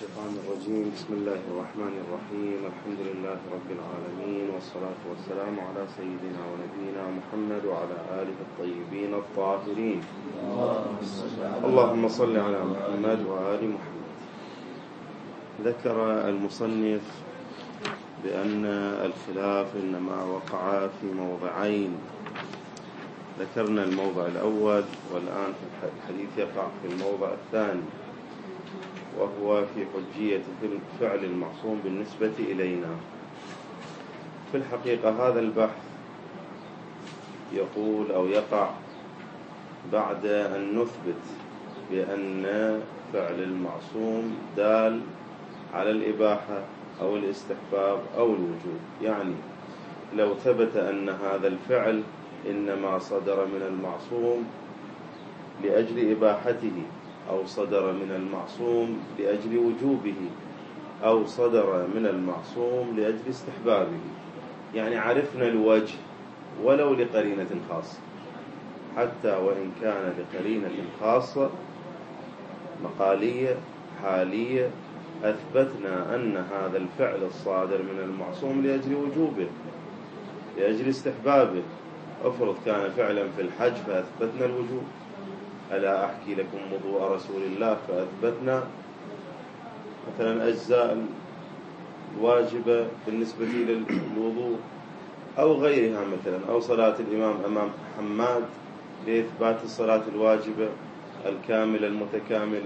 الشيطان الرجيم. بسم الله الرحمن الرحيم. الحمد لله رب العالمين، والصلاة والسلام على سيدنا ونبينا محمد وعلى آله الطيبين الطاهرين. اللهم صل على محمد وآل محمد. ذكر المصنف بأن الخلاف إنما وقع في موضعين. ذكرنا الموضع الأول، والآن الحديث يقع في الموضع الثاني، وهو في حجية فعل المعصوم بالنسبة إلينا. في الحقيقة هذا البحث يقول أو يقع بعد أن نثبت بأن فعل المعصوم دال على الإباحة أو الاستحباب أو الوجوب. يعني لو ثبت أن هذا الفعل إنما صدر من المعصوم لأجل إباحته، أو صدر من المعصوم لأجل وجوبه، أو صدر من المعصوم لأجل استحبابه، يعني عرفنا الوجه ولو لقرينة خاصة، حتى وإن كان لقرينة خاصة مقالية حالية، أثبتنا أن هذا الفعل الصادر من المعصوم لأجل وجوبه، لأجل استحبابه. أفرض كان فعلا في الحج فأثبتنا الوجوب. ألا أحكي لكم وضوء رسول الله، فأثبتنا مثلا أجزاء الواجبة بالنسبة للوضوء أو غيرها، مثلا أو صلاة الإمام أمام حماد لإثبات الصلاة الواجبة الكاملة المتكاملة.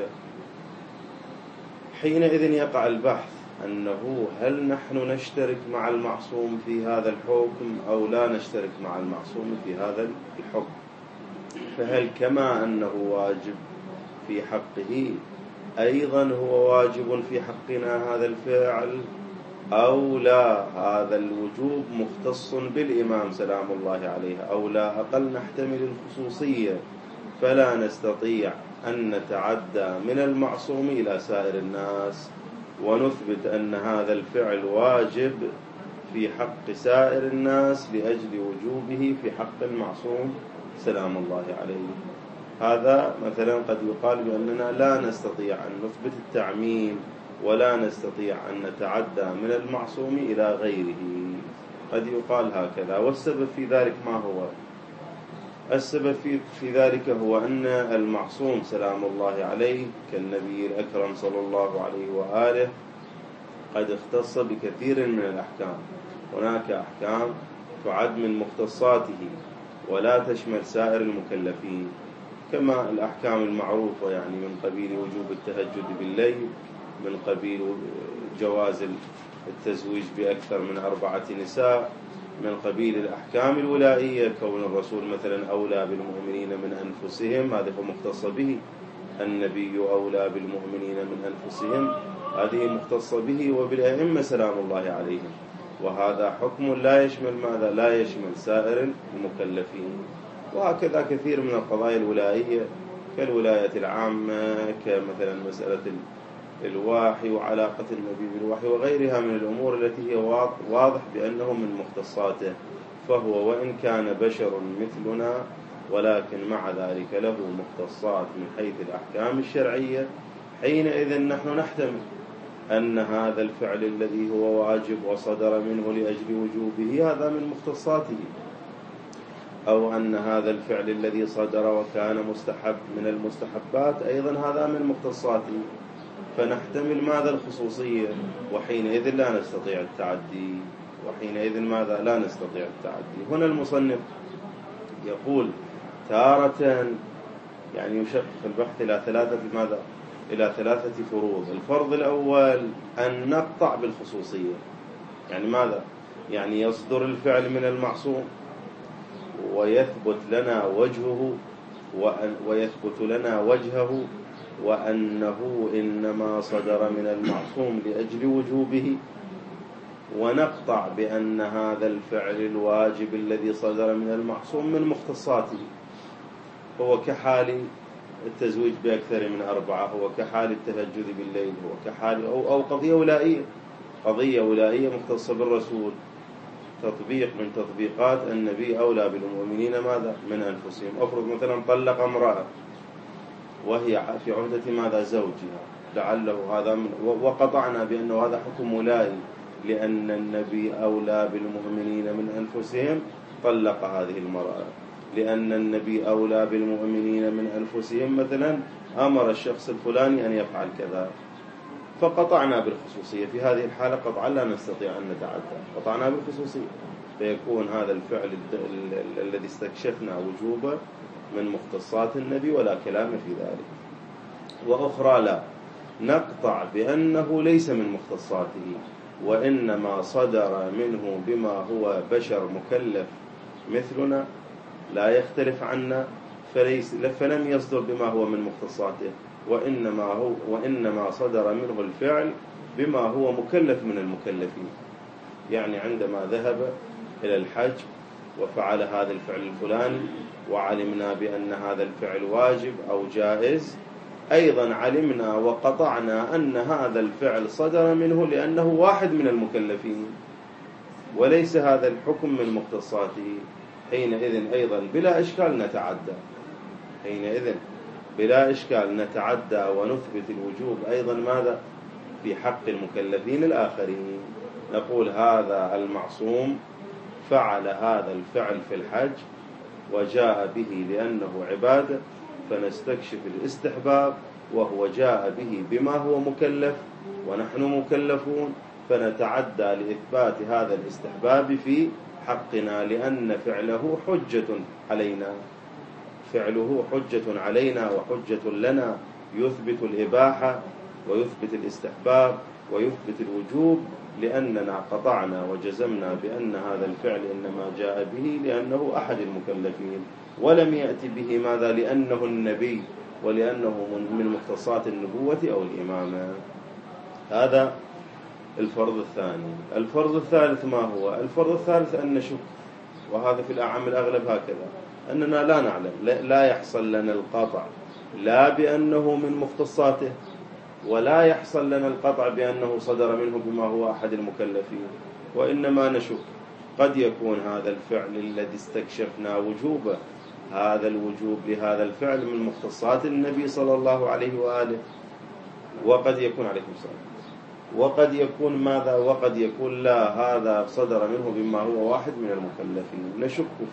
حينئذ يقع البحث أنه هل نحن نشترك مع المعصوم في هذا الحكم أو لا نشترك مع المعصوم في هذا الحكم. فهل كما أنه واجب في حقه أيضا هو واجب في حقنا هذا الفعل، أو لا هذا الوجوب مختص بالإمام سلام الله عليه، أو لا أقل نحتمل الخصوصية فلا نستطيع أن نتعدى من المعصوم إلى سائر الناس ونثبت أن هذا الفعل واجب في حق سائر الناس لأجل وجوبه في حق المعصوم سلام الله عليه. هذا مثلا قد يقال بأننا لا نستطيع أن نثبت التعميم، ولا نستطيع أن نتعدى من المعصوم إلى غيره. قد يقال هكذا. والسبب في ذلك ما هو؟ السبب في ذلك هو أن المعصوم سلام الله عليه كالنبي الأكرم صلى الله عليه وآله قد اختص بكثير من الأحكام. هناك أحكام تعد من مختصاته ولا تشمل سائر المكلفين، كما الأحكام المعروفة، يعني من قبيل وجوب التهجد بالليل، من قبيل جواز التزويج بأكثر من 4 نساء، من قبيل الأحكام الولائية، كون الرسول مثلا أولى بالمؤمنين من أنفسهم، هذا هو مختص به. النبي أولى بالمؤمنين من أنفسهم، هذه مختص به وبالأئمة سلام الله عليهم. وهذا حكم لا يشمل ماذا؟ لا يشمل سائر المكلفين. وهكذا كثير من القضايا الولائية كالولاية العامة، كمثلا مسألة الوحي وعلاقة النبي بالوحي وغيرها من الأمور التي هي واضح بأنه من مختصاته. فهو وإن كان بشر مثلنا، ولكن مع ذلك له مختصات من حيث الأحكام الشرعية. حينئذ نحن نحتمل أن هذا الفعل الذي هو واجب وصدر منه لأجل وجوبه هذا من مختصاته، أو أن هذا الفعل الذي صدر وكان مستحب من المستحبات أيضا هذا من مختصاته. فنحتمل ماذا؟ الخصوصية. وحينئذ لا نستطيع التعدي. وحينئذ ماذا؟ لا نستطيع التعدي. هنا المصنف يقول تارة، يعني يشق البحث إلى ماذا؟ إلى 3 فروض. الفرض الأول أن نقطع بالخصوصية. يعني ماذا؟ يعني يصدر الفعل من المعصوم ويثبت لنا وجهه وأنه إنما صدر من المعصوم لأجل وجوبه، ونقطع بأن هذا الفعل الواجب الذي صدر من المعصوم من مختصاته. هو كحال التزويج بأكثر من 4، هو كحال التهجد بالليل، هو كحال أو قضية ولائية مختصة بالرسول، تطبيق من تطبيقات النبي أولى بالمؤمنين ماذا؟ من أنفسهم. أفرض مثلا طلق امرأة وهي في عهدة ماذا؟ زوجها، لعله هذا وقطعنا بأنه هذا حكم ملائي، لأن النبي أولى بالمؤمنين من أنفسهم طلق هذه المرأة، لأن النبي أولى بالمؤمنين من أنفسهم مثلا أمر الشخص الفلاني أن يفعل كذا، فقطعنا بالخصوصية. في هذه الحالة قطعا لا نستطيع أن نتعدى، قطعنا بالخصوصية، فيكون هذا الفعل الذي استكشفنا وجوبه من مختصات النبي ولا كلام في ذلك. وأخرى لا، نقطع بأنه ليس من مختصاته، وإنما صدر منه بما هو بشر مكلف مثلنا لا يختلف عنا، فلم يصدر بما هو من مختصاته، وإنما صدر منه الفعل بما هو مكلف من المكلفين. يعني عندما ذهب إلى الحج وفعل هذا الفعل الفلاني وعلمنا بأن هذا الفعل واجب أو جائز، أيضا علمنا وقطعنا أن هذا الفعل صدر منه لأنه واحد من المكلفين وليس هذا الحكم من مختصاته. حينئذ أيضا بلا إشكال نتعدى، حينئذ بلا إشكال نتعدى ونثبت الوجوب أيضا ماذا؟ في حق المكلفين الآخرين. نقول هذا المعصوم فعل هذا الفعل في الحج وجاء به لأنه عبادة، فنستكشف الاستحباب، وهو جاء به بما هو مكلف ونحن مكلفون، فنتعدى لإثبات هذا الاستحباب في حقنا، لأن فعله حجة علينا، فعله حجة علينا وحجة لنا، يثبت الإباحة ويثبت الاستحباب ويثبت الوجوب، لأننا قطعنا وجزمنا بأن هذا الفعل إنما جاء به لأنه أحد المكلفين، ولم يأتي به ماذا؟ لأنه النبي ولأنه من مختصات النبوة أو الإمامة. هذا الفرض الثاني. الفرض الثالث ما هو؟ الفرض الثالث أن نشك، وهذا في الأعم الأغلب هكذا، أننا لا نعلم، لا يحصل لنا القطع لا بأنه من مختصاته، ولا يحصل لنا القطع بأنه صدر منه بما هو أحد المكلفين، وإنما نشك. قد يكون هذا الفعل الذي استكشفنا وجوبه، هذا الوجوب لهذا الفعل من مختصات النبي صلى الله عليه وآله، وقد يكون عليكم السلام، وقد يكون ماذا؟ وقد يكون لا، هذا صدر منه بما هو واحد من المكلفين. نشك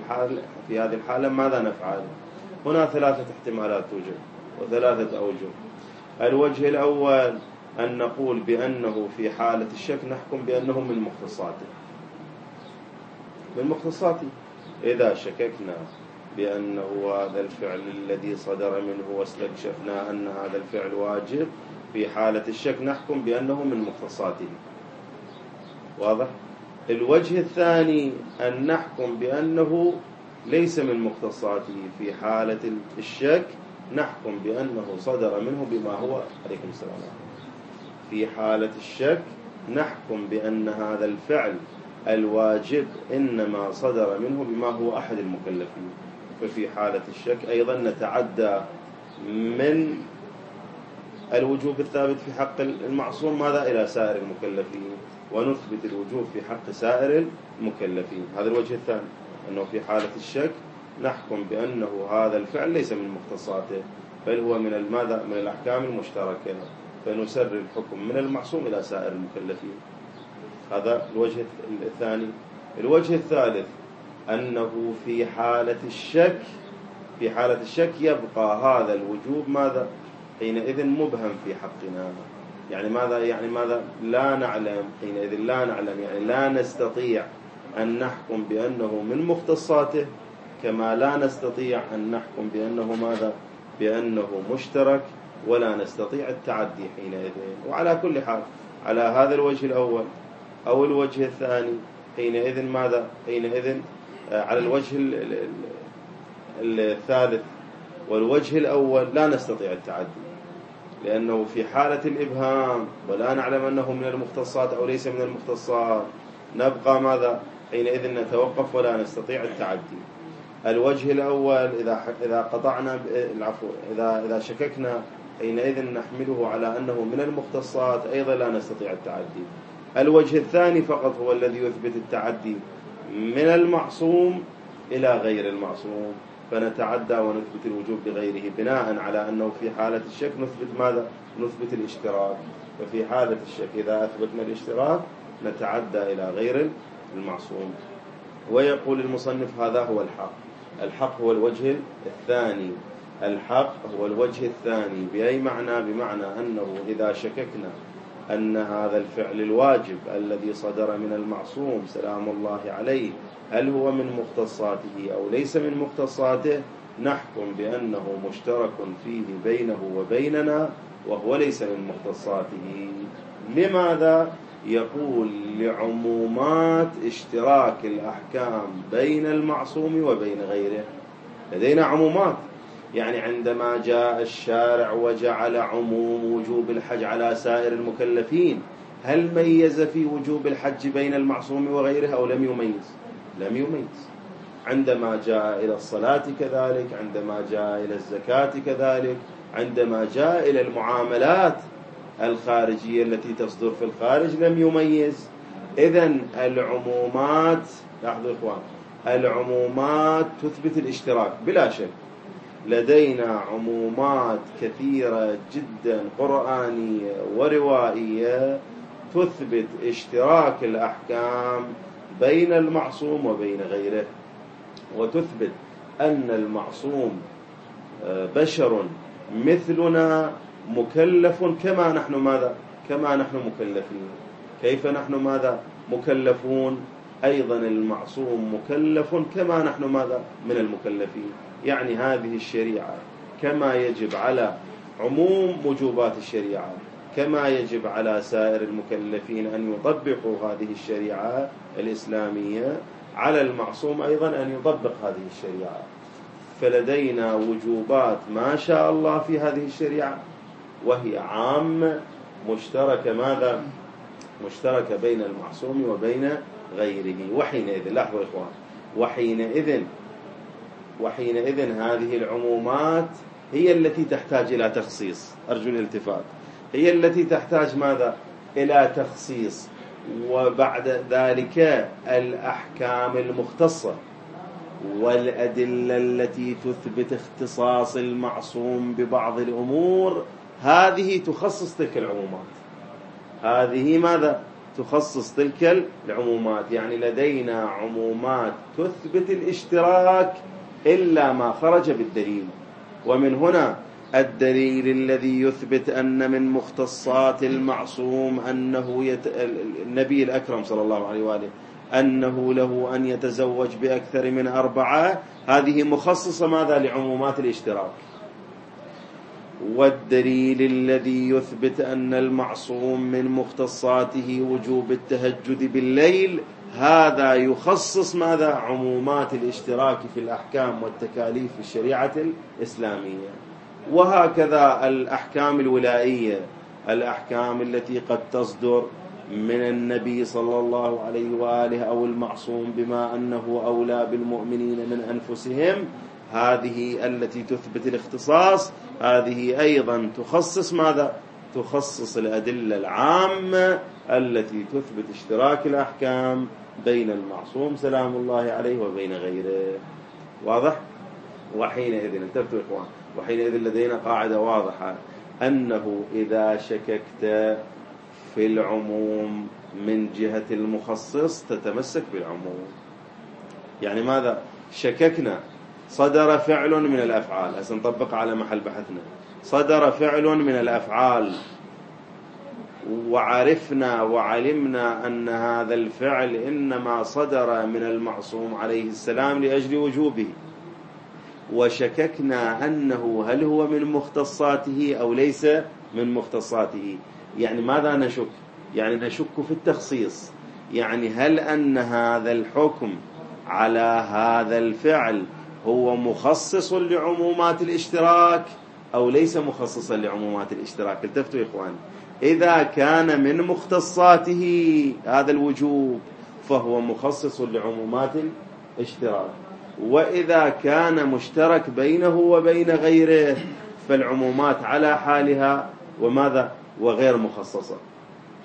في هذه الحالة ماذا نفعل؟ هنا ثلاثة احتمالات توجد وثلاثة أوجه. الوجه الأول أن نقول بأنه في حالة الشك نحكم بأنه من مختصاته. إذا شككنا بأنه هذا الفعل الذي صدر منه واستكشفنا أن هذا الفعل واجب، في حالة الشك نحكم بأنه من مختصاته. واضح؟ الوجه الثاني أن نحكم بأنه ليس من مختصاته، في حالة الشك نحكم بأنه صدر منه بما هو عليكم السلام. في حالة الشك نحكم بأن هذا الفعل الواجب إنما صدر منه بما هو أحد المكلفين، ففي حالة الشك أيضا نتعدى من الوجوب الثابت في حق المعصوم ماذا؟ إلى سائر المكلفين، ونثبت الوجوب في حق سائر المكلفين. هذا الوجه الثاني، أنه في حالة الشك نحكم بأنه هذا الفعل ليس من مختصاته، بل هو من الماذا؟ من الأحكام المشتركة، فنسر الحكم من المعصوم إلى سائر المكلفين. هذا الوجه الثاني. الوجه الثالث أنه في حالة الشك يبقى هذا الوجوب ماذا؟ حينئذ مبهم في حقنا. يعني ماذا؟ لا نعلم حينئذ، لا نعلم، يعني لا نستطيع أن نحكم بأنه من مختصاته، كما لا نستطيع أن نحكم بأنه ماذا؟ بأنه مشترك، ولا نستطيع التعدي حينئذ. وعلى كل حال على هذا الوجه الأول أو الوجه الثاني حينئذ ماذا؟ حينئذ على الوجه الثالث والوجه الأول لا نستطيع التعدي، لأنه في حالة الإبهام ولا نعلم أنه من المختصات أو ليس من المختصات، نبقى ماذا؟ حينئذ نتوقف ولا نستطيع التعدي. الوجه الأول إذا قطعنا إذا شككنا حينئذ نحمله على أنه من المختصات، أيضا لا نستطيع التعدي. الوجه الثاني فقط هو الذي يثبت التعدي من المعصوم إلى غير المعصوم، فنتعدى ونثبت الوجوب لغيره بناء على أنه في حالة الشك نثبت ماذا؟ نثبت الاشتراك. ففي حالة الشك إذا أثبتنا الاشتراك نتعدى إلى غير المعصوم. ويقول المصنف هذا هو الحق. الحق هو الوجه الثاني. الحق هو الوجه الثاني بأي معنى؟ بمعنى أنه إذا شككنا أن هذا الفعل الواجب الذي صدر من المعصوم سلام الله عليه هل هو من مختصاته أو ليس من مختصاته، نحكم بأنه مشترك فيه بينه وبيننا وهو ليس من مختصاته. لماذا؟ يقول لعمومات اشتراك الأحكام بين المعصوم وبين غيره. لدينا عمومات، يعني عندما جاء الشارع وجعل عموم وجوب الحج على سائر المكلفين، هل ميز في وجوب الحج بين المعصوم وغيره أو لم يميز؟ لم يميز. عندما جاء إلى الصلاة كذلك، عندما جاء إلى الزكاة كذلك، عندما جاء إلى المعاملات الخارجية التي تصدر في الخارج لم يميز. إذن العمومات، لاحظوا إخوان، العمومات تثبت الاشتراك بلا شك. لدينا عمومات كثيرة جدا قرآنية وروائية تثبت اشتراك الأحكام بين المعصوم وبين غيره، وتثبت أن المعصوم بشر مثلنا مكلف كما نحن ماذا؟ كما نحن مكلفين. كيف نحن ماذا؟ مكلفون. أيضا المعصوم مكلف كما نحن ماذا؟ من المكلفين. يعني هذه الشريعة كما يجب على عموم وجوبات الشريعة، كما يجب على سائر المكلفين أن يطبقوا هذه الشريعة الإسلامية، على المعصوم أيضا أن يطبق هذه الشريعة. فلدينا وجوبات ما شاء الله في هذه الشريعة وهي عامة مشتركة ماذا؟ مشتركة بين المعصوم وبين غيره. وحينئذ لاحظوا إخوان، وحينئذ هذه العمومات هي التي تحتاج إلى تخصيص. أرجو الالتفات. هي التي تحتاج ماذا؟ إلى تخصيص. وبعد ذلك الأحكام المختصة والأدلة التي تثبت اختصاص المعصوم ببعض الأمور هذه تخصص تلك العمومات. هذه ماذا؟ تخصص تلك العمومات. يعني لدينا عمومات تثبت الاشتراك إلا ما خرج بالدليل. ومن هنا الدليل الذي يثبت أن من مختصات المعصوم أنه النبي الأكرم صلى الله عليه وآله أنه له أن يتزوج بأكثر من 4، هذه مخصصة ماذا؟ لعمومات الاشتراك. والدليل الذي يثبت أن المعصوم من مختصاته وجوب التهجد بالليل، هذا يخصص ماذا؟ عمومات الاشتراك في الأحكام والتكاليف في الشريعة الإسلامية. وهكذا الأحكام الولائية، الأحكام التي قد تصدر من النبي صلى الله عليه وآله أو المعصوم بما أنه أولى بالمؤمنين من أنفسهم، هذه التي تثبت الاختصاص، هذه أيضا تخصص ماذا؟ تخصص الأدلة العامة التي تثبت اشتراك الأحكام بين المعصوم سلام الله عليه وبين غيره. واضح؟ وحينئذ انتبهوا إخوان، وحينئذ لدينا قاعدة واضحة أنه إذا شككت في العموم من جهة المخصص تتمسك بالعموم. يعني ماذا؟ شككنا، صدر فعل من الأفعال، هسه نطبق على محل بحثنا، صدر فعل من الأفعال وعرفنا وعلمنا أن هذا الفعل إنما صدر من المعصوم عليه السلام لأجل وجوبه، وشككنا أنه هل هو من مختصاته أو ليس من مختصاته. يعني ماذا نشك؟ يعني نشك في التخصيص. يعني هل أن هذا الحكم على هذا الفعل هو مخصص لعمومات الاشتراك أو ليس مخصصا لعمومات الاشتراك؟ التفتوا يا إخوان، إذا كان من مختصاته هذا الوجوب فهو مخصص لعمومات الاشتراك، وإذا كان مشترك بينه وبين غيره فالعمومات على حالها وماذا؟ وغير مخصصة.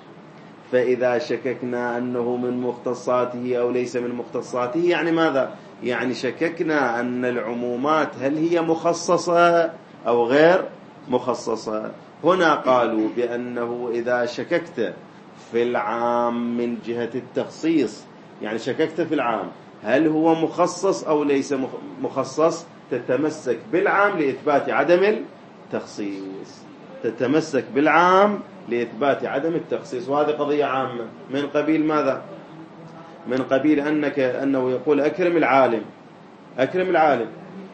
فإذا شككنا أنه من مختصاته أو ليس من مختصاته، يعني ماذا؟ يعني شككنا أن العمومات هل هي مخصصة أو غير مخصصة. هنا قالوا بأنه إذا شككت في العام من جهة التخصيص، يعني شككت في العام هل هو مخصص أو ليس مخصص، تتمسك بالعام لإثبات عدم التخصيص، تتمسك بالعام لإثبات عدم التخصيص. وهذه قضية عامة من قبيل ماذا؟ من قبيل أنه يقول أكرم العالم، أكرم العالم،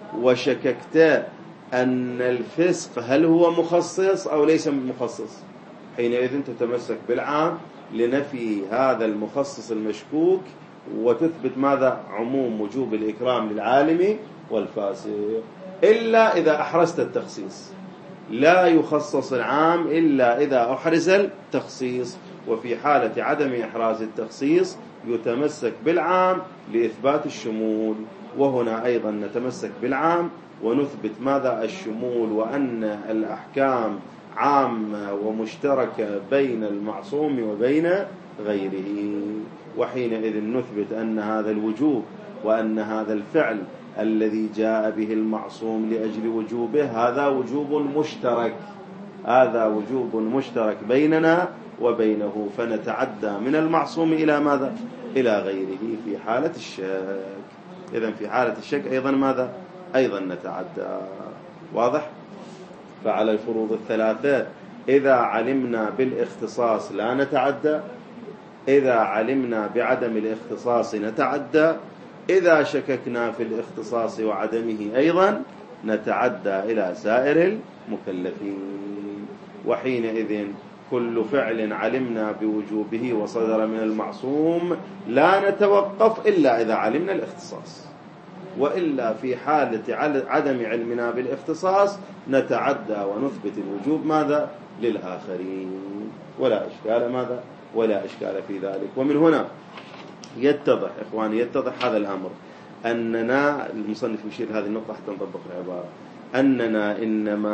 وشككت أن الفسق هل هو مخصص أو ليس مخصص، حينئذ تتمسك بالعام لنفي هذا المخصص المشكوك، وتثبت ماذا؟ عموم وجوب الإكرام للعالم والفاسق، إلا إذا أحرزت التخصيص. لا يخصص العام إلا إذا أحرز التخصيص، وفي حالة عدم إحراز التخصيص يتمسك بالعام لإثبات الشمول. وهنا أيضا نتمسك بالعام ونثبت ماذا؟ الشمول، وأن الأحكام عامة ومشتركة بين المعصوم وبين غيره. وحينئذ نثبت أن هذا الوجوب وأن هذا الفعل الذي جاء به المعصوم لأجل وجوبه هذا وجوب مشترك، هذا وجوب مشترك بيننا وبينه، فنتعدى من المعصوم إلى ماذا؟ إلى غيره في حالة الشك. إذن في حالة الشك أيضا ماذا؟ أيضا نتعدى. واضح؟ فعلى الفروض الثلاثة إذا علمنا بالاختصاص لا نتعدى، إذا علمنا بعدم الاختصاص نتعدى، إذا شككنا في الاختصاص وعدمه أيضا نتعدى إلى سائر المكلفين. وحينئذ كل فعل علمنا بوجوبه وصدر من المعصوم لا نتوقف إلا إذا علمنا الاختصاص، وإلا في حالة عدم علمنا بالاختصاص نتعدى ونثبت الوجوب ماذا؟ للآخرين، ولا إشكال ماذا؟ ولا إشكال في ذلك. ومن هنا يتضح إخواني، يتضح هذا الأمر، أننا المصنف يشير هذه النقطة حتى نطبق العبارة، أننا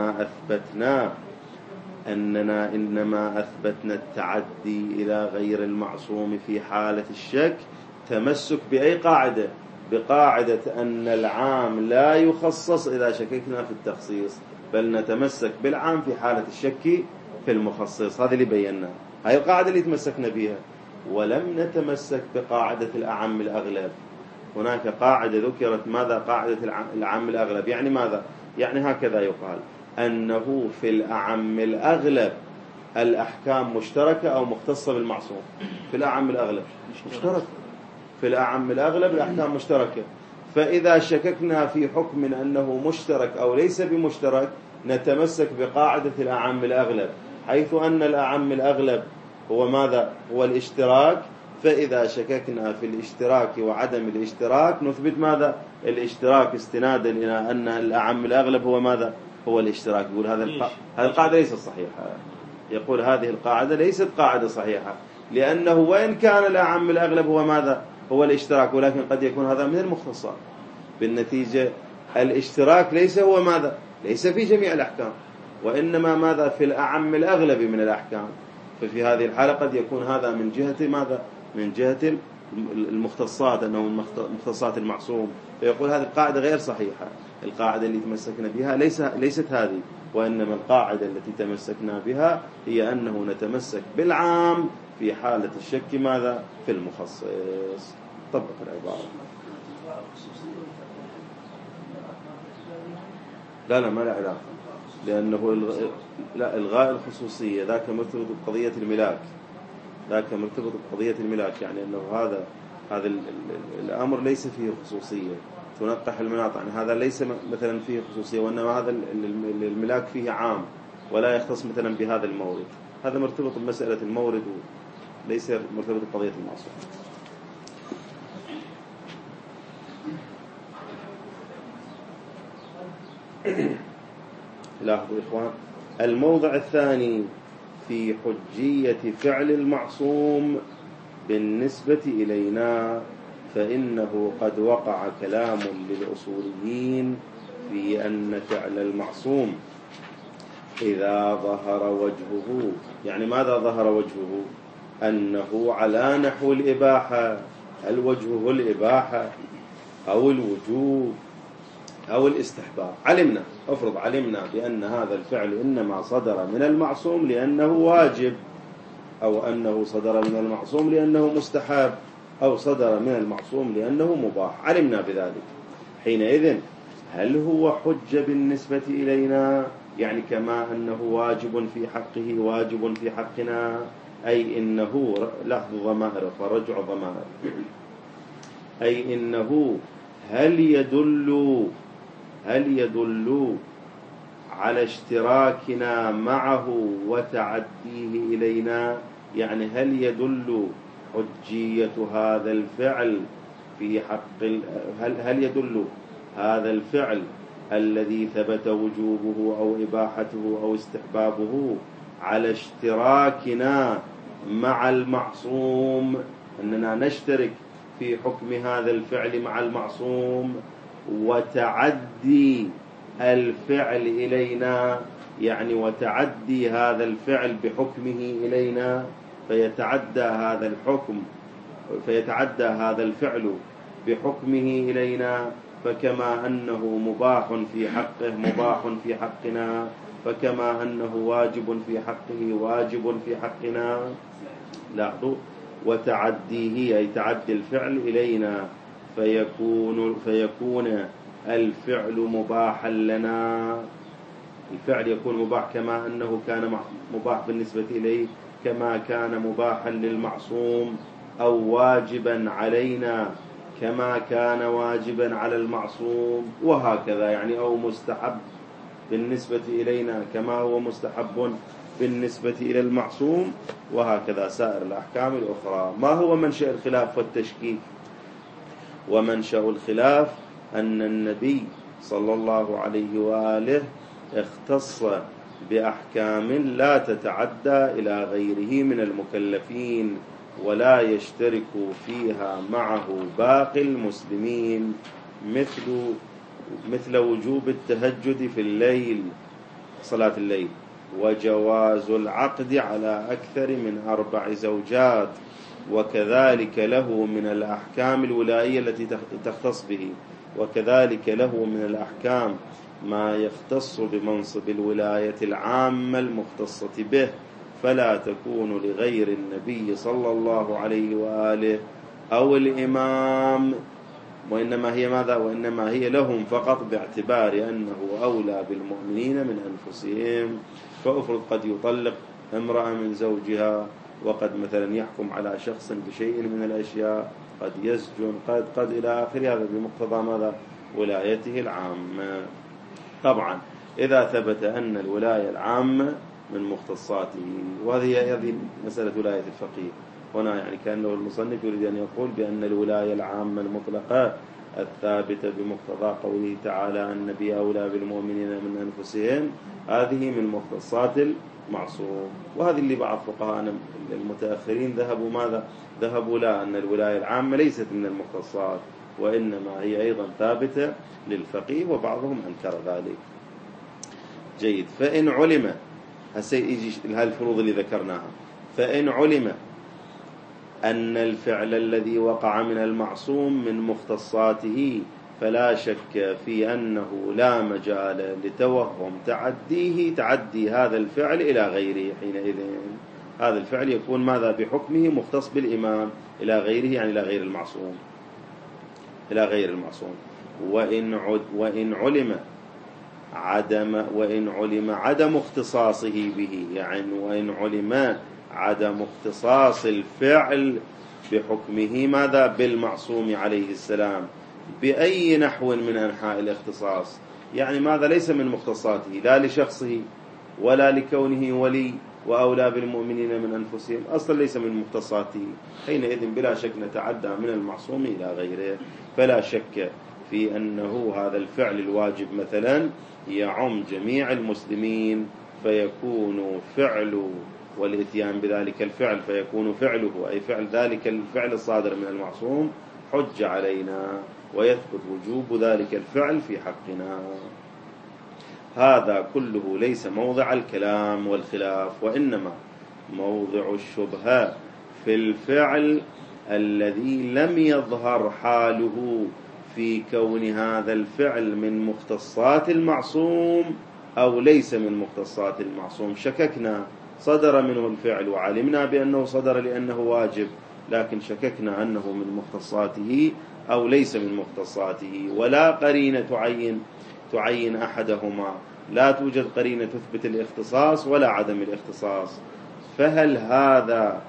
إنما أثبتنا التعدي إلى غير المعصوم في حالة الشك تمسك بأي قاعدة؟ بقاعدة أن العام لا يخصص إذا شككنا في التخصيص، بل نتمسك بالعام في حالة الشك في المخصص. هذا اللي بينا، هاي القاعدة اللي تمسكنا بها. ولم نتمسك بقاعدة الأعم الأغلب. هناك قاعدة ذكرت ماذا؟ قاعدة الأعم الأغلب. يعني ماذا؟ يعني هكذا يقال أنه في الأعم الأغلب الأحكام مشتركة أو مختصة بالمعصوم. في الأعم الأغلب مشتركة، في الأعم الأغلب الأحكام مشتركة. فإذا شككنا في حكم أنه مشترك أو ليس بمشترك نتمسك بقاعدة الأعم الأغلب، حيث أن الأعم الأغلب هو ماذا؟ هو الاشتراك. فإذا شككنا في الاشتراك وعدم الاشتراك نثبت ماذا؟ الاشتراك، استنادا إلى أن الأعم الأغلب هو ماذا؟ هو الاشتراك. يقول هذه القاعدة ليست صحيحة، يقول هذه القاعدة ليست قاعدة صحيحة، لأنه وإن كان الأعم الأغلب هو ماذا؟ هو الاشتراك، ولكن قد يكون هذا من المختصات. بالنتيجة الاشتراك ليس هو ماذا؟ ليس في جميع الأحكام، وإنما ماذا؟ في الأعم الأغلب من الأحكام. ففي هذه الحالة قد يكون هذا من جهة ماذا؟ من جهة المختصات، أنه من مختصات المعصوم. فيقول هذه القاعدة غير صحيحة، القاعدة اللي تمسكنا بها ليست هذه، وإنما القاعدة التي تمسكنا بها هي أنه نتمسك بالعام في حالة الشك ماذا؟ في المخصص. طبق العبارة. لا ما لا علاقة، لأنه إلغاء الخصوصية ذاك مرتبط بقضية الملاك، ذاك مرتبط بقضية الملاك، يعني أنه هذا الأمر ليس فيه خصوصية تنقح المناط، يعني هذا ليس مثلا فيه خصوصية، وإنما هذا الملاك فيه عام ولا يختص مثلا بهذا المورد. هذا مرتبط بمسألة المورد وليس مرتبط بقضية المعصوم. لاحظوا إخوان، الموضع الثاني في حجية فعل المعصوم بالنسبة إلينا، فإنه قد وقع كلام للأصوليين في أن فعل المعصوم إذا ظهر وجهه، يعني ماذا ظهر وجهه؟ أنه على نحو الإباحة. الوجه هو الإباحة، أو الوجوب أو الاستحباب. علمنا بأن هذا الفعل إنما صدر من المعصوم لأنه واجب، أو أنه صدر من المعصوم لأنه مستحب، أو صدر من المعصوم لأنه مباح. علمنا بذلك. حينئذ هل هو حجة بالنسبة إلينا؟ يعني كما أنه واجب في حقه واجب في حقنا، أي إنه لحظ ضمائر فرجع ضمائر، أي إنه هل يدل على اشتراكنا معه وتعديه إلينا؟ يعني هل يدل حجية هذا الفعل في حق هل يدل هذا الفعل الذي ثبت وجوبه أو إباحته أو استحبابه على اشتراكنا مع المعصوم، أننا نشترك في حكم هذا الفعل مع المعصوم وتعدي الفعل إلينا، يعني وتعدي هذا الفعل بحكمه إلينا، فيتعدى هذا الفعل بحكمه إلينا، فكما أنه مباح في حقه مباح في حقنا، فكما أنه واجب في حقه واجب في حقنا. لاحظوا، وتعديه أي تعدي الفعل إلينا، فيكون الفعل مباحا لنا. الفعل يكون مباح كما أنه كان مباح بالنسبة إليه، كما كان مباحا للمعصوم، أو واجبا علينا كما كان واجبا على المعصوم، وهكذا. يعني أو مستحب بالنسبة إلينا كما هو مستحب بالنسبة إلى المعصوم، وهكذا سائر الأحكام الأخرى. ما هو منشأ الخلاف والتشكيك؟ ومنشأ الخلاف أن النبي صلى الله عليه وآله اختص بأحكام لا تتعدى إلى غيره من المكلفين، ولا يشترك فيها معه باقي المسلمين، مثل وجوب التهجد في الليل، صلاة الليل، وجواز العقد على أكثر من 4 زوجات، وكذلك له من الأحكام الولائية التي تختص به، وكذلك له من الأحكام ما يختص بمنصب الولاية العامة المختصة به، فلا تكون لغير النبي صلى الله عليه وآله أو الإمام، وإنما هي ماذا؟ وإنما هي لهم فقط، باعتبار أنه أولى بالمؤمنين من أنفسهم. فأفرض قد يطلق امرأة من زوجها، وقد مثلا يحكم على شخص بشيء من الأشياء، قد يسجن، قد إلى آخر هذا بمقتضى ماذا؟ ولايته العامة. طبعا إذا ثبت أن الولاية العامة من مختصاته، وهذه مسألة ولاية الفقيه هنا، يعني كأنه المصنف يريد أن يقول بأن الولاية العامة المطلقة الثابتة بمقتضى قوله تعالى النبي أولى بالمؤمنين من أنفسهم، هذه من مختصات المعصوم. وهذه اللي بعض فقهاء المتأخرين ذهبوا ماذا؟ ذهبوا لا، أن الولاية العامة ليست من المختصات، وإنما هي أيضا ثابتة للفقيه، وبعضهم أنكر ذلك. جيد. فإن علم، هسيجي الفروض اللي ذكرناها، فإن علم أن الفعل الذي وقع من المعصوم من مختصاته، فلا شك في أنه لا مجال لتوهم تعدي هذا الفعل إلى غيره. حينئذ هذا الفعل يكون ماذا؟ بحكمه مختص بالإمام إلى غيره، يعني إلى غير المعصوم، إلى غير المعصوم. وإن علم عدم اختصاصه به، يعني وإن علم عدم اختصاص الفعل بحكمه ماذا؟ بالمعصوم عليه السلام، بأي نحو من أنحاء الاختصاص، يعني ماذا؟ ليس من مختصاته، لا لشخصه ولا لكونه ولي وأولى بالمؤمنين من أنفسهم، أصلا ليس من مختصاته. حينئذ بلا شك نتعدى من المعصوم إلى غيره. فلا شك في أنه هذا الفعل الواجب مثلا يعم جميع المسلمين، فيكون فعل والإتيان بذلك الفعل، فيكون فعله أي فعل ذلك الفعل الصادر من المعصوم حج علينا، ويثبت وجوب ذلك الفعل في حقنا. هذا كله ليس موضع الكلام والخلاف، وإنما موضع الشبهة في الفعل الذي لم يظهر حاله في كون هذا الفعل من مختصات المعصوم أو ليس من مختصات المعصوم. شككنا، صدر منه الفعل وعلمنا بأنه صدر لأنه واجب، لكن شككنا أنه من مختصاته أو ليس من مختصاته، ولا قرينة تعين أحدهما، لا توجد قرينة تثبت الاختصاص ولا عدم الاختصاص. فهل هذا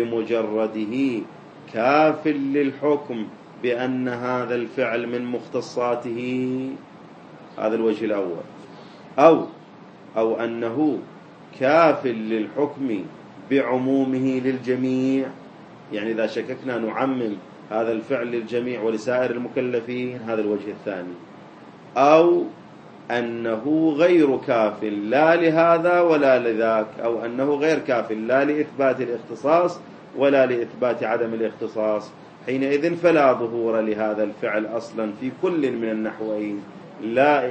بمجرده كاف للحكم بأن هذا الفعل من مختصاته؟ هذا الوجه الأول. أو أنه كاف للحكم بعمومه للجميع، يعني إذا شككنا نعمم هذا الفعل للجميع ولسائر المكلفين، هذا الوجه الثاني. أو أنه غير كاف لا لهذا ولا لذاك، أو أنه غير كاف لا لإثبات الاختصاص ولا لإثبات عدم الاختصاص. حينئذ فلا ظهور لهذا الفعل أصلا في كل من النحوين، لا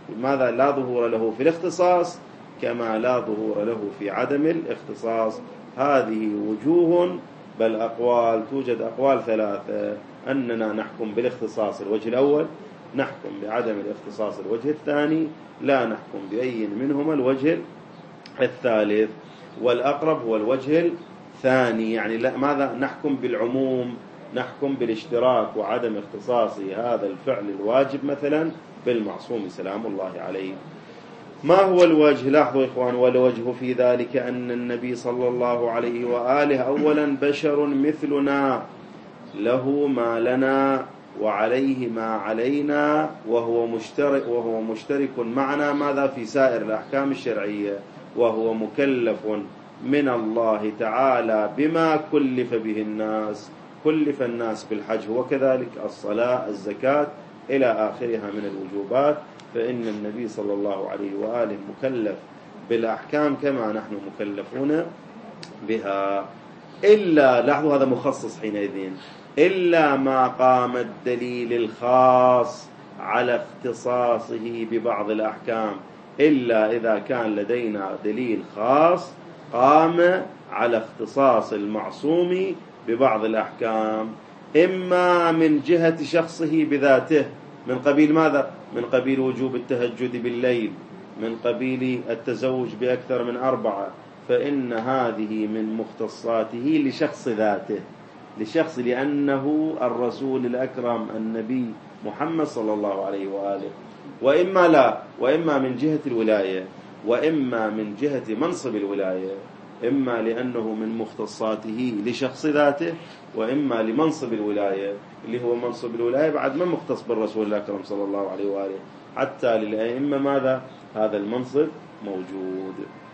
ظهور له في الاختصاص كما لا ظهور له في عدم الاختصاص. هذه وجوه، بل أقوال، توجد أقوال ثلاثة: أننا نحكم بالاختصاص الوجه الأول، نحكم بعدم الاختصاص الوجه الثاني، لا نحكم بأي منهما الوجه الثالث. والأقرب هو الوجه الثاني، يعني ماذا نحكم بالعموم، نحكم بالاشتراك وعدم اختصاص هذا الفعل الواجب مثلا بالمعصوم سلام الله عليه. ما هو الوجه؟ لاحظوا إخوان، والوجه في ذلك أن النبي صلى الله عليه وآله أولا بشر مثلنا، له ما لنا وعليه ما علينا، وهو مشترك معنا ماذا في سائر الأحكام الشرعية، وهو مكلف من الله تعالى بما كلف به الناس. كلف الناس بالحج وكذلك الصلاة الزكاة إلى آخرها من الوجوبات، فإن النبي صلى الله عليه وآله مكلف بالأحكام كما نحن مكلفون بها. إلا، لاحظوا هذا مخصص حينئذ، إلا ما قام الدليل الخاص على اختصاصه ببعض الأحكام، إلا إذا كان لدينا دليل خاص قام على اختصاص المعصوم ببعض الأحكام، إما من جهة شخصه بذاته، من قبيل ماذا؟ من قبيل وجوب التهجد بالليل، من قبيل التزوج بأكثر من 4، فإن هذه من مختصاته لشخص ذاته، لشخص، لأنه الرسول الأكرم النبي محمد صلى الله عليه وآله. وإما لا، وإما من جهة الولاية، وإما من جهة منصب الولاية، إما لأنه من مختصاته لشخص ذاته، وإما لمنصب الولاية، اللي هو منصب الولاية بعد ما مختص بالرسول الأكرم صلى الله عليه وآله، حتى للأئمة ماذا؟ هذا المنصب موجود.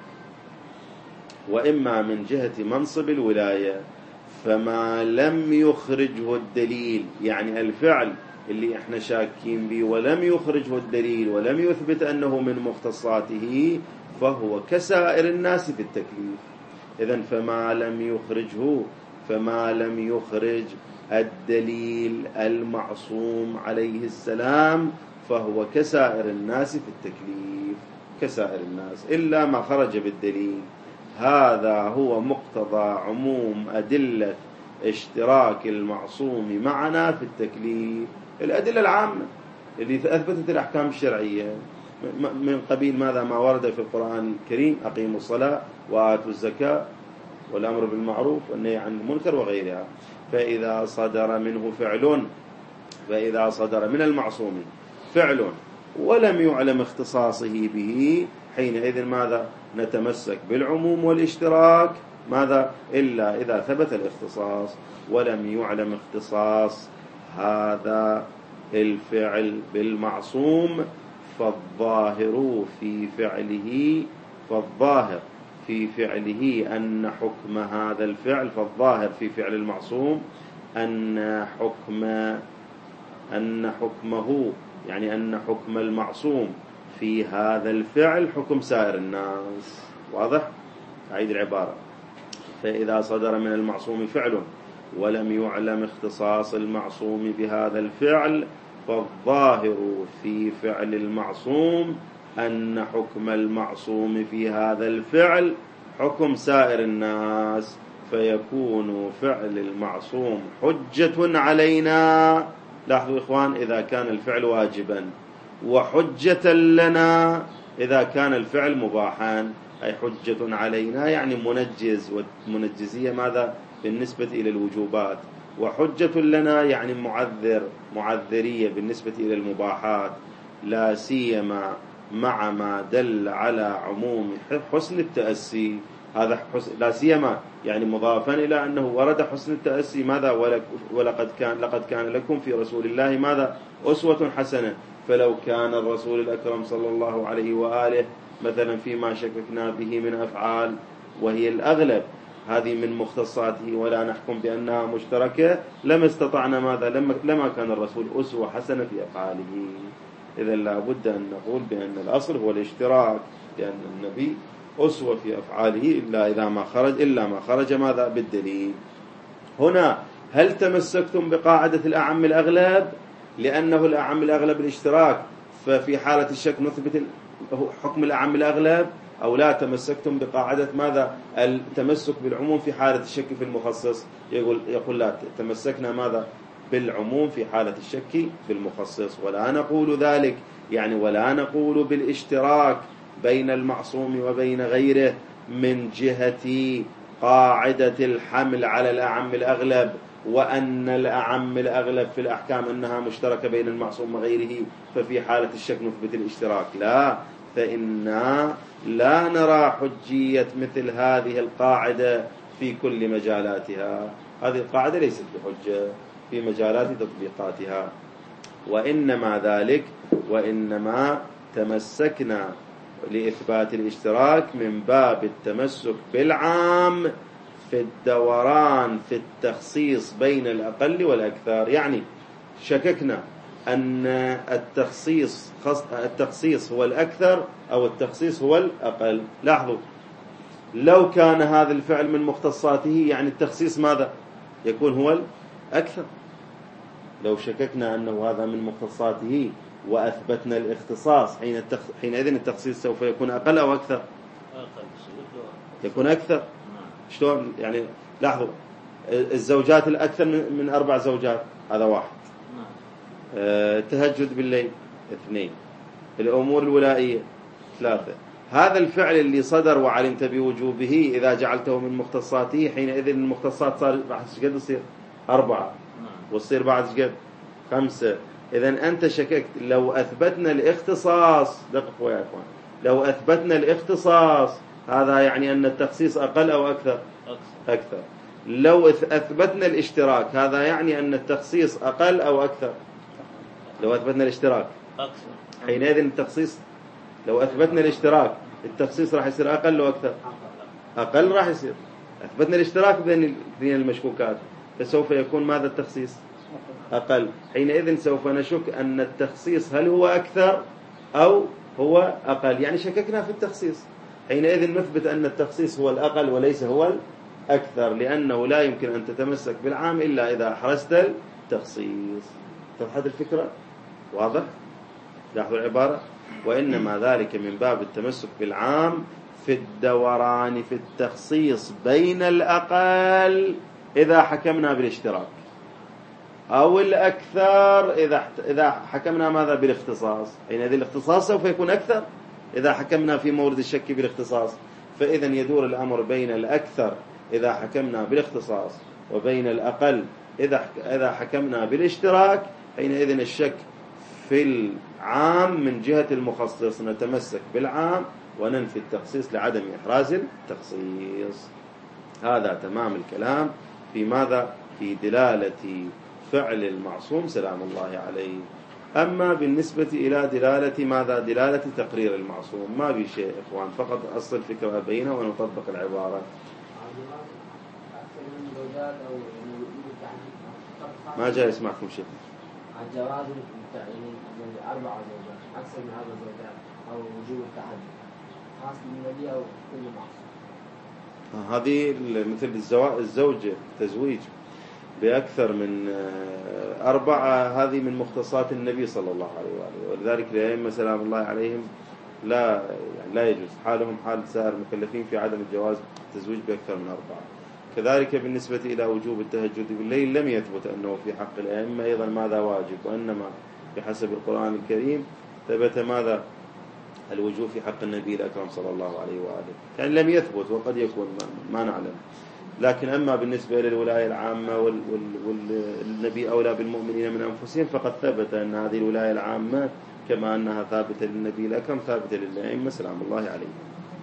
وإما من جهة منصب الولاية، فما لم يخرجه الدليل، يعني الفعل اللي احنا شاكين به ولم يخرجه الدليل ولم يثبت أنه من مختصاته، فهو كسائر الناس في التكليف. إذن فما لم يخرج الدليل المعصوم عليه السلام فهو كسائر الناس في التكليف، كسائر الناس، إلا ما خرج بالدليل. هذا هو مقتضى عموم أدلة اشتراك المعصوم معنا في التكليف، الأدلة العامة اللي أثبتت الأحكام الشرعية، من قبيل ماذا؟ ما ورد في القرآن الكريم: أقيموا الصلاة وآتوا الزكاة والأمر بالمعروف والنهي عن المنكر وغيرها. فإذا صدر من المعصوم فعل ولم يعلم اختصاصه به، حينئذ ماذا؟ نتمسك بالعموم والاشتراك، ماذا؟ إلا إذا ثبت الاختصاص ولم يعلم اختصاص هذا الفعل بالمعصوم، فالظاهر في فعله أن حكم هذا الفعل، فالظاهر في فعل المعصوم أن حكمه، يعني أن حكم المعصوم في هذا الفعل حكم سائر الناس. واضح؟ أعيد العبارة: فإذا صدر من المعصوم فعل ولم يعلم اختصاص المعصوم بهذا الفعل، فالظاهر في فعل المعصوم أن حكم المعصوم في هذا الفعل حكم سائر الناس، فيكون فعل المعصوم حجة علينا لاحظوا إخوان، إذا كان الفعل واجبا، وحجة لنا إذا كان الفعل مباحا، أي حجة علينا يعني منجز، والمنجزية ماذا بالنسبة إلى الوجوبات، وحجة لنا يعني معذرية بالنسبة إلى المباحات، لا سيما مع ما دل على عموم حسن التأسي. هذا لا سيما يعني مضافا إلى أنه ورد حسن التأسي ماذا، لقد كان لكم في رسول الله ماذا أسوة حسنة. فلو كان الرسول الأكرم صلى الله عليه وآله مثلا فيما شككنا به من أفعال، وهي الأغلب هذه من مختصاته ولا نحكم بأنها مشتركة، لما استطعنا ماذا، لما كان الرسول أسوة حسنة في أفعاله. إذا لا بد أن نقول بأن الأصل هو الاشتراك، لأن النبي أسوة في أفعاله إلا ما خرج ماذا بالدليل. هنا هل تمسكتم بقاعدة الأعم الأغلب؟ لأنه الأعم الأغلب الاشتراك، ففي حالة الشك نثبت حكم الأعم الأغلب، أو لا تمسكتم بقاعدة ماذا التمسك بالعموم في حالة الشك في المخصص؟ يقول لا، تمسكنا ماذا بالعموم في حالة الشك في المخصص، ولا نقول ذلك يعني ولا نقول بالاشتراك بين المعصوم وبين غيره من جهة قاعدة الحمل على الأعم الأغلب، وأن الأعم الأغلب في الأحكام أنها مشتركة بين المعصوم وغيره، ففي حالة الشك نثبت الاشتراك. لا، فإنا لا نرى حجية مثل هذه القاعدة في كل مجالاتها. هذه القاعدة ليست بحجة في مجالات تطبيقاتها، وإنما تمسكنا لإثبات الاشتراك من باب التمسك بالعام في الدوران في التخصيص بين الأقل والأكثر. يعني شككنا أن التخصيص هو الأكثر أو التخصيص هو الأقل. لاحظوا، لو كان هذا الفعل من مختصاته يعني التخصيص ماذا يكون هو الأكثر. لو شككنا أنه هذا من مختصاته وأثبتنا الاختصاص، حينئذ التخصيص سوف يكون أقل أو أكثر؟ يكون أكثر. شلون يعني؟ لاحظوا، الزوجات الأكثر من 4 زوجات هذا 1، التهجد بالليل 2، الأمور الولائية 3. هذا الفعل اللي صدر وعلمت بوجوبه إذا جعلته من مختصاته، حينئذ المختصات صار راح تشقد تصير 4، وتصير بعد شقد 5. إذن أنت شككت. لو أثبتنا الاختصاص، دققوا يا أخوان، لو أثبتنا الاختصاص هذا يعني أن التخصيص أقل أو أكثر؟ أكثر. لو أثبتنا الاشتراك هذا يعني أن التخصيص أقل أو أكثر؟ لو أثبتنا الاشتراك أكثر، حينئذ التخصيص، لو أثبتنا الاشتراك التخصيص راح يصير أقل أو أكثر؟ أقل راح يصير. أثبتنا الاشتراك بين المشكوكات، فسوف يكون ماذا التخصيص؟ أقل. حينئذ سوف نشك أن التخصيص هل هو أكثر أو هو أقل، يعني شككنا في التخصيص. حينئذ نثبت أن التخصيص هو الأقل وليس هو الأكثر، لأنه لا يمكن أن تتمسك بالعام إلا إذا أحرزت التخصيص. اتضحت الفكرة؟ واضح؟ لاحظوا العبارة، وإنما ذلك من باب التمسك بالعام في الدوران في التخصيص بين الأقل إذا حكمنا بالاشتراك، أو الأكثر إذا حكمنا ماذا بالاختصاص. حينئذ الاختصاص سوف يكون أكثر إذا حكمنا في مورد الشك بالاختصاص. فإذا يدور الأمر بين الأكثر إذا حكمنا بالاختصاص، وبين الأقل إذا حكمنا بالاشتراك. حينئذ الشك في العام من جهة المخصص، نتمسك بالعام وننفي التخصيص لعدم إحراز التخصيص. هذا تمام الكلام في ماذا؟ في دلالة فعل المعصوم سلام الله عليه. أما بالنسبة إلى دلالة ماذا؟ دلالة تقرير المعصوم ما بشيء إخوان، فقط أصل الفكرة بينه ونطبق العبارة. ما جاء يسمعكم شيء. الجواز يعني 4 زوجات أكثر من 4 زوجات أو وجوب التحدي خاص بالنبي أو كل معصوم. هذه مثل الزوجة تزويج بأكثر من 4، هذه من مختصات النبي صلى الله عليه وآله، ولذلك الأئمة سلام الله عليهم لا يجوز حالهم حال سائر المكلفين في عدم الجواز التزويج بأكثر من 4. كذلك بالنسبة إلى وجوب التهجد بالليل لم يثبت أنه في حق الأئمة أيضا ماذا واجب، وإنما بحسب القرآن الكريم ثبت ماذا الوجوب في حق النبي الأكرم صلى الله عليه وآله، يعني لم يثبت وقد يكون ما نعلم. لكن أما بالنسبة للولاية العامة والنبي أولى بالمؤمنين من أنفسهم فقد ثبت أن هذه الولاية العامة كما أنها ثابتة للنبي الأكرم ثابتة للأئمة سلام الله عليهم.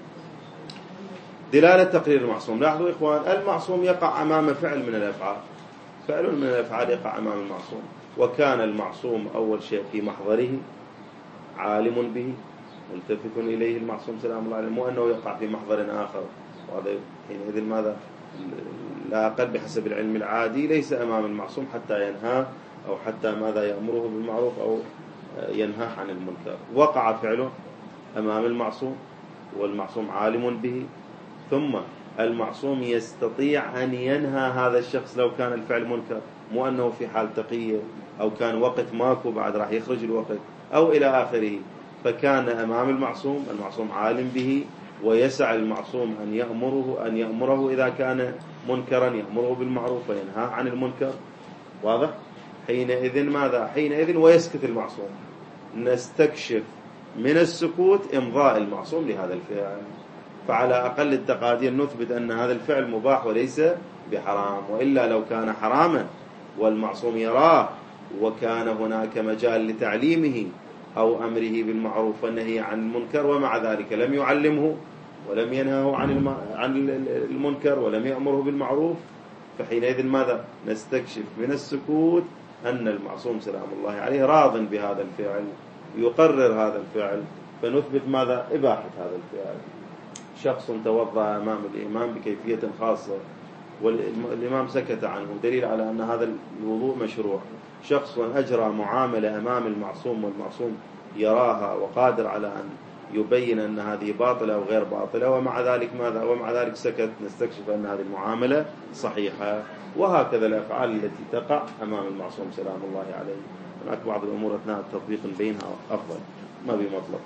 دلالة تقرير المعصوم. لاحظوا إخوان، المعصوم يقع أمام فعل من الأفعال، فعل من الأفعال يقع أمام المعصوم، وكان المعصوم أول شيء في محضره عالم به ملتفت إليه المعصوم سلام الله عليه، مو أنه يقع في محضر آخر، وهذا حينئذ ماذا لا أقل بحسب العلم العادي ليس أمام المعصوم حتى ينهى أو حتى ماذا يأمره بالمعروف أو ينهى عن المنكر. وقع فعله أمام المعصوم والمعصوم عالم به، ثم المعصوم يستطيع أن ينهى هذا الشخص لو كان الفعل منكر، مو أنه في حال تقية أو كان وقت ماكو بعد راح يخرج الوقت أو إلى آخره، فكان أمام المعصوم عالم به، ويسع المعصوم أن يأمره إذا كان منكرا، يأمره بالمعروف وينهى عن المنكر. واضح؟ حينئذ ماذا؟ حينئذ ويسكت المعصوم، نستكشف من السكوت إمضاء المعصوم لهذا الفعل، فعلى أقل التقادير نثبت أن هذا الفعل مباح وليس بحرام، وإلا لو كان حراما والمعصوم يراه وكان هناك مجال لتعليمه أو أمره بالمعروف والنهي عن المنكر ومع ذلك لم يعلمه ولم ينهه عن المنكر ولم يأمره بالمعروف، فحينئذ ماذا؟ نستكشف من السكوت أن المعصوم سلام الله عليه راض بهذا الفعل، يقرر هذا الفعل، فنثبت ماذا؟ إباحة هذا الفعل. شخص توضأ أمام الإمام بكيفية خاصة والإمام سكت عنه، دليل على أن هذا الوضوء مشروع. شخص أجرى معاملة أمام المعصوم والمعصوم يراها وقادر على أن يبين أن هذه باطلة أو غير باطلة، ومع ذلك ماذا؟ ومع ذلك سكت، نستكشف أن هذه المعاملة صحيحة. وهكذا الأفعال التي تقع أمام المعصوم سلام الله عليه. هناك بعض الأمور أثناء التطبيق بينها أفضل، ما بمطلق.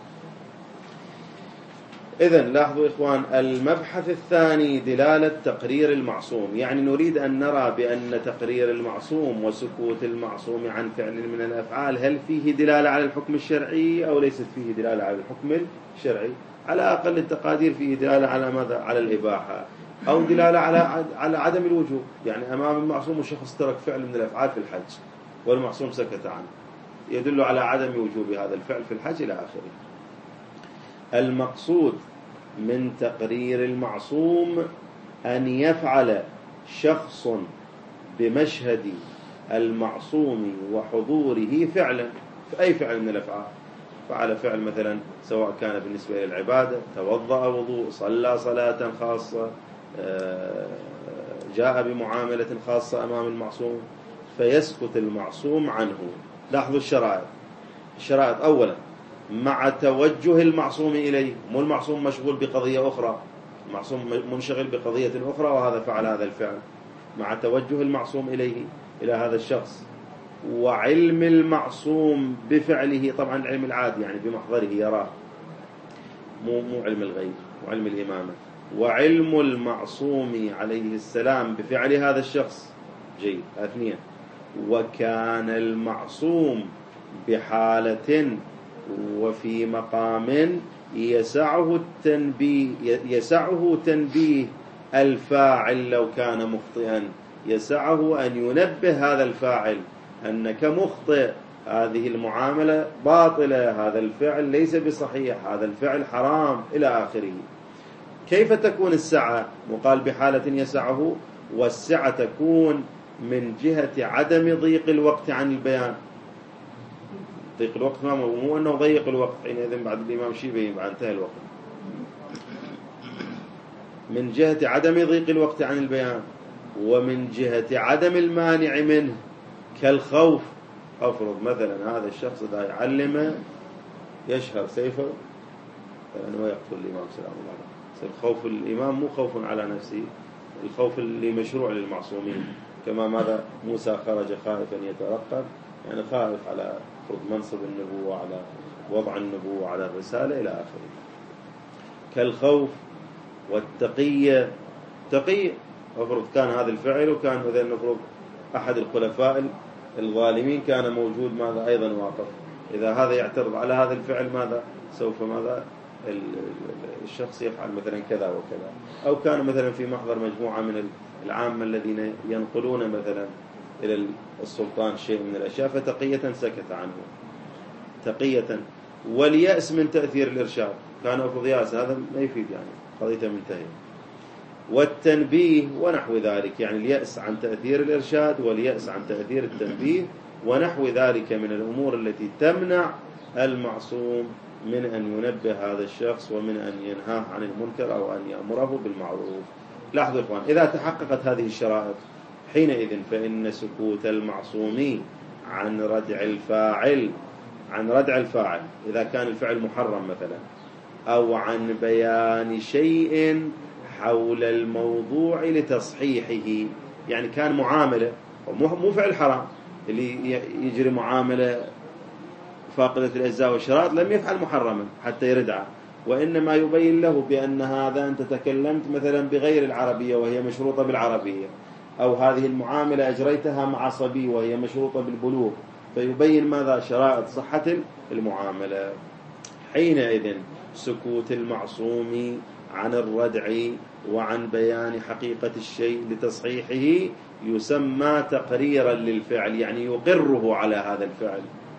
إذن لاحظوا إخوان، المبحث الثاني دلالة تقرير المعصوم، يعني نريد أن نرى بأن تقرير المعصوم وسكوت المعصوم عن فعل من الأفعال هل فيه دلالة على الحكم الشرعي أو ليست فيه دلالة على الحكم الشرعي. على أقل التقادير فيه دلالة على ماذا؟ على الإباحة، أو دلالة على عدم الوجوب، يعني أمام المعصوم وشخص ترك فعل من الأفعال في الحج والمعصوم سكت عنه، يدل على عدم وجوب هذا الفعل في الحج إلى آخره. المقصود من تقرير المعصوم أن يفعل شخص بمشهد المعصوم وحضوره فعلا، فأي فعل من الأفعال، فعل فعل مثلا سواء كان بالنسبة للعبادة، توضأ وضوء، صلى صلاة خاصة، جاء بمعاملة خاصة أمام المعصوم، فيسكت المعصوم عنه. لاحظوا الشرائط أولا مع توجه المعصوم إليه، مو المعصوم مشغول بقضية أخرى، المعصوم منشغل بقضية أخرى وهذا فعل هذا الفعل، مع توجه المعصوم إليه إلى هذا الشخص، وعلم المعصوم بفعله، طبعا العلم العادي يعني بمحضره يراه، مو علم الغيب وعلم الإمامة، وعلم المعصوم عليه السلام بفعل هذا الشخص. جيد. اثنين، وكان المعصوم بحالة وفي مقام يسعه تنبيه الفاعل لو كان مخطئا، يسعه أن ينبه هذا الفاعل أنك مخطئ، هذه المعاملة باطلة، هذا الفعل ليس بصحيح، هذا الفعل حرام إلى آخره. كيف تكون السعة؟ وقال بحالة يسعه، والسعة تكون من جهة عدم ضيق الوقت عن البيان. ضيق الوقت مو أنه ضيق الوقت حينئذ بعد الإمام شيبه بعد انتهى الوقت، من جهة عدم ضيق الوقت عن البيان، ومن جهة عدم المانع منه كالخوف. أفرض مثلا هذا الشخص إذا يعلم يشهر سيفه لأنه يقتل الإمام سلام الله عليه، خوف الإمام مو خوف على نفسه، الخوف اللي مشروع للمعصومين، كما ماذا موسى خرج خائفا يترقب، يعني خائف على فرض منصب النبوة، على وضع النبوة، على الرسالة إلى آخره. كالخوف والتقية. تقي أفرض كان هذا الفعل وكان مثلا نفرض أحد الخلفاء الظالمين كان موجود ماذا أيضا واقف، إذا هذا يعترض على هذا الفعل ماذا سوف ماذا الشخص يفعل مثلا كذا وكذا. أو كان مثلا في محضر مجموعة من العامة الذين ينقلون مثلا إلى السلطان شيء من الأشياء فتقية سكت عنه تقية. واليأس من تأثير الإرشاد، كان أفرض يأس هذا ما يفيد يعني قضيته منتهية. والتنبيه ونحو ذلك، يعني اليأس عن تأثير الإرشاد واليأس عن تأثير التنبيه ونحو ذلك من الأمور التي تمنع المعصوم من أن ينبه هذا الشخص ومن أن ينهاه عن المنكر أو أن يأمره بالمعروف. لاحظوا إخوان، إذا تحققت هذه الشرائط حينئذ فإن سكوت المعصوم عن ردع الفاعل إذا كان الفعل محرم مثلا، أو عن بيان شيء حول الموضوع لتصحيحه، يعني كان معاملة مو فعل حرام، اللي يجري معاملة فاقدة الأجزاء والشرائط لم يفعل محرما حتى يردعه، وإنما يبين له بأن هذا أنت تكلمت مثلا بغير العربية وهي مشروطة بالعربية، أو هذه المعاملة أجريتها مع صبي وهي مشروطة بالبلوغ، فيبين ماذا شرائط صحة المعاملة. حينئذ سكوت المعصوم عن الردع وعن بيان حقيقة الشيء لتصحيحه يسمى تقريرا للفعل، يعني يقره على هذا الفعل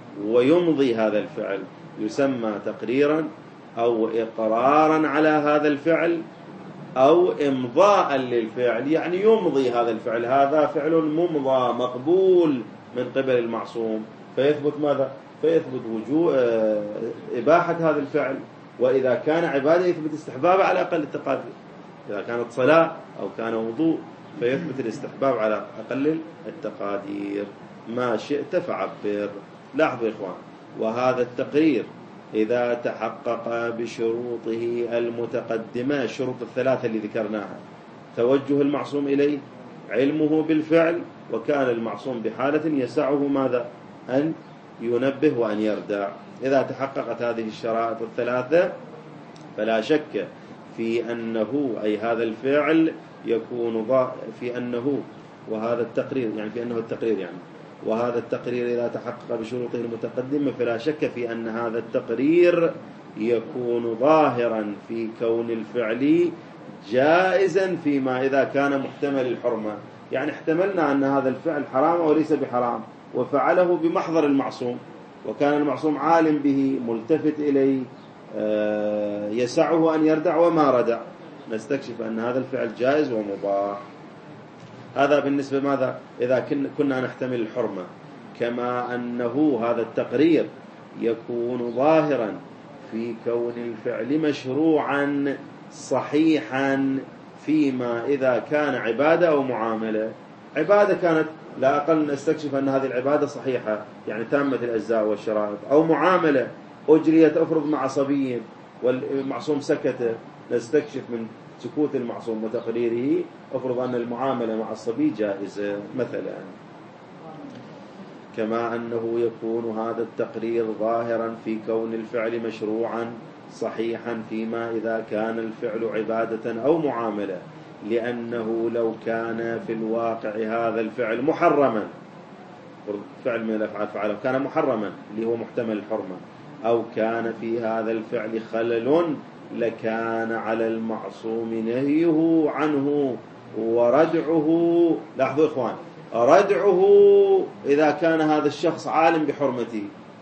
ويمضي هذا الفعل، يسمى تقريرا أو إقرارا على هذا الفعل أو إمضاء للفعل، يعني يمضي هذا الفعل، هذا فعل ممضى مقبول من قبل المعصوم، فيثبت ماذا؟ فيثبت وجوب إباحة هذا الفعل، وإذا كان عبادة يثبت استحباب على أقل التقادير، إذا كانت صلاة أو كان وضوء فيثبت الاستحباب على أقل التقادير. ما شئت فعبر. لاحظوا يا إخوان، وهذا التقرير إذا تحقق بشروطه المتقدمة، الشروط الثلاثة اللي ذكرناها: توجه المعصوم إليه، علمه بالفعل، وكان المعصوم بحالة يسعه ماذا؟ أن ينبه وأن يردع. إذا تحققت هذه الشرائط الثلاثة فلا شك في أنه أي هذا الفعل يكون في أنه وهذا التقرير، يعني في أنه التقرير يعني وهذا التقرير إذا تحقق بشروطه المتقدمة فلا شك في أن هذا التقرير يكون ظاهرا في كون الفعل جائزا فيما إذا كان محتمل الحرمة، يعني احتملنا أن هذا الفعل حرام وليس بحرام وفعله بمحضر المعصوم، وكان المعصوم عالم به ملتفت إليه يسعه أن يردع وما ردع، نستكشف أن هذا الفعل جائز ومباح. هذا بالنسبة ماذا؟ إذا كنا نحتمل الحرمة. كما أنه هذا التقرير يكون ظاهرا في كون الفعل مشروعا صحيحا فيما إذا كان عبادة أو معاملة. عبادة كانت لا أقل نستكشف أن هذه العبادة صحيحة يعني تامة الأجزاء والشرائط، أو معاملة أجريت أفرض مع صبي والمعصوم سكت، نستكشف من سكوت المعصوم وتقريره أفرض أن المعاملة مع الصبي جائزة مثلا. كما أنه يكون هذا التقرير ظاهرا في كون الفعل مشروعا صحيحا فيما إذا كان الفعل عبادة أو معاملة، لأنه لو كان في الواقع هذا الفعل محرما، فعل من الأفعال فعله كان محرما اللي هو محتمل الحرمة، أو كان في هذا الفعل خلل لكان على المعصوم نهيه عنه وردعه. لاحظوا إخوان، ردعه إذا كان هذا الشخص عالم بحرمته،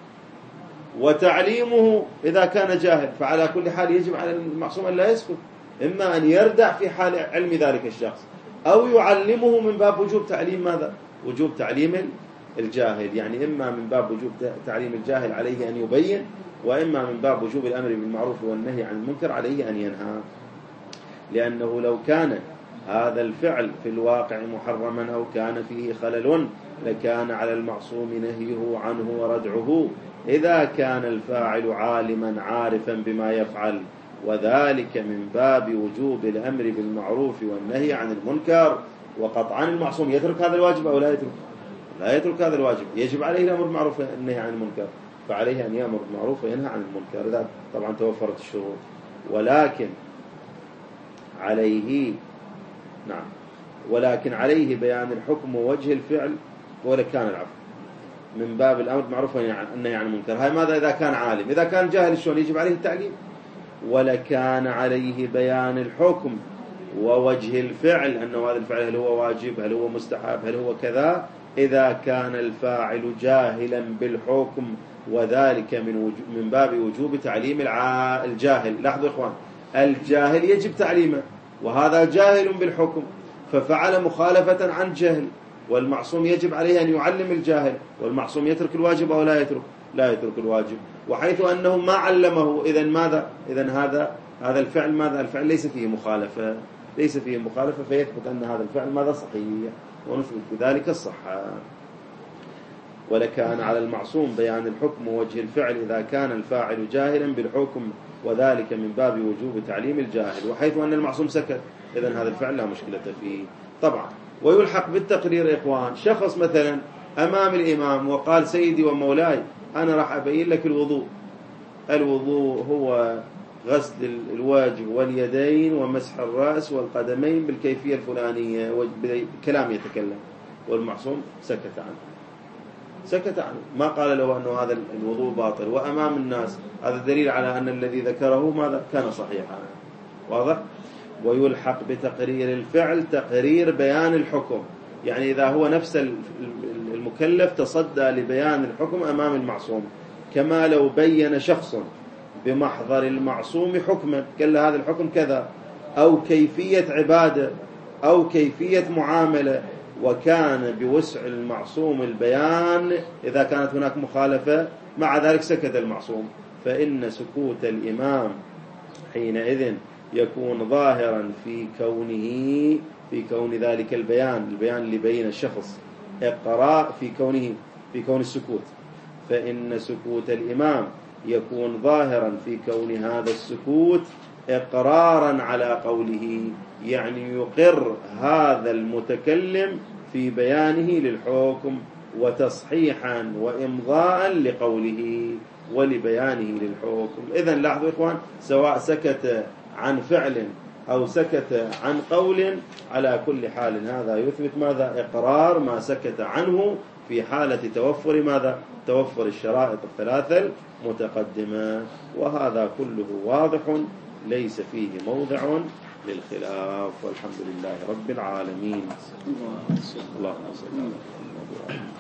وتعليمه إذا كان جاهل، فعلى كل حال يجب على المعصوم أن لا يسكت، إما أن يردع في حال علم ذلك الشخص أو يعلمه من باب وجوب تعليم ماذا؟ وجوب تعليم الجاهل، يعني إما من باب وجوب تعليم الجاهل عليه أن يبين، وإما من باب وجوب الأمر بالمعروف والنهي عن المنكر عليه أن ينهى. لأنه لو كان هذا الفعل في الواقع محرما أو كان فيه خلل لكان على المعصوم نهيه عنه وردعه إذا كان الفاعل عالما عارفا بما يفعل، وذلك من باب وجوب الأمر بالمعروف والنهي عن المنكر. وقطعا المعصوم يترك هذا الواجب أو لا يترك؟ لا يترك هذا الواجب، يجب عليه الأمر بالمعروف والنهي عن المنكر، فعليه أن يأمر بالمعروف وينهى عن المنكر إذا طبعا توفرت الشروط. ولكن عليه ولكن عليه بيان الحكم ووجه الفعل، ولا كان العفو من باب الأمر معروف أنه يعني منكر. هاي ماذا إذا كان عالم؟ إذا كان جاهل شلون يجب عليه التعليم؟ ولا كان عليه بيان الحكم ووجه الفعل، أنه هذا الفعل هل هو واجب، هل هو مستحب، هل هو كذا، إذا كان الفاعل جاهلا بالحكم، وذلك من باب وجوب تعليم الجاهل. لاحظوا إخوان، الجاهل يجب تعليمه، وهذا جاهل بالحكم ففعل مخالفة عن جهل، والمعصوم يجب عليه أن يعلم الجاهل، والمعصوم يترك الواجب أو لا يترك الواجب. وحيث أنه ما علمه، إذن ماذا؟ إذن هذا الفعل ماذا؟ الفعل ليس فيه مخالفة، فيثبت أن هذا الفعل ماذا؟ صحيح، ونثبت بذلك الصحة. ولكان على المعصوم بيان الحكم ووجه الفعل إذا كان الفاعل جاهلا بالحكم، وذلك من باب وجوب تعليم الجاهل. وحيث أن المعصوم سكت، إذن هذا الفعل لا مشكلة فيه طبعا. ويلحق بالتقرير إخوان، شخص مثلا أمام الإمام وقال سيدي ومولاي أنا راح أبين لك الوضوء هو غسل الوجه واليدين ومسح الرأس والقدمين بالكيفية الفلانية، كلام يتكلم، والمعصوم سكت عنه، ما قال له أنه هذا الوضوء باطل وأمام الناس. هذا دليل على أن الذي ذكره ماذا؟ كان صحيحا. واضح؟ ويلحق بتقرير الفعل تقرير بيان الحكم، يعني إذا هو نفس المكلف تصدى لبيان الحكم أمام المعصوم، كما لو بين شخص بمحضر المعصوم حكما، قال له هذا الحكم كذا، أو كيفية عبادة أو كيفية معاملة، وكان بوسع المعصوم البيان إذا كانت هناك مخالفة، مع ذلك سكت المعصوم، فإن سكوت الإمام حينئذ يكون ظاهرا في كون ذلك البيان اللي بين الشخص إقراء في كون السكوت، فإن سكوت الإمام يكون ظاهرا في كون هذا السكوت إقرارا على قوله، يعني يقر هذا المتكلم في بيانه للحكم وتصحيحا وإمضاء لقوله ولبيانه للحكم. إذن لاحظوا إخوان، سواء سكت عن فعل أو سكت عن قول، على كل حال هذا يثبت ماذا؟ إقرار ما سكت عنه في حالة توفر الشرائط الثلاثة المتقدمة. وهذا كله واضح ليس فيه موضع للخلاف، والحمد لله رب العالمين. اللهم صل على محمد.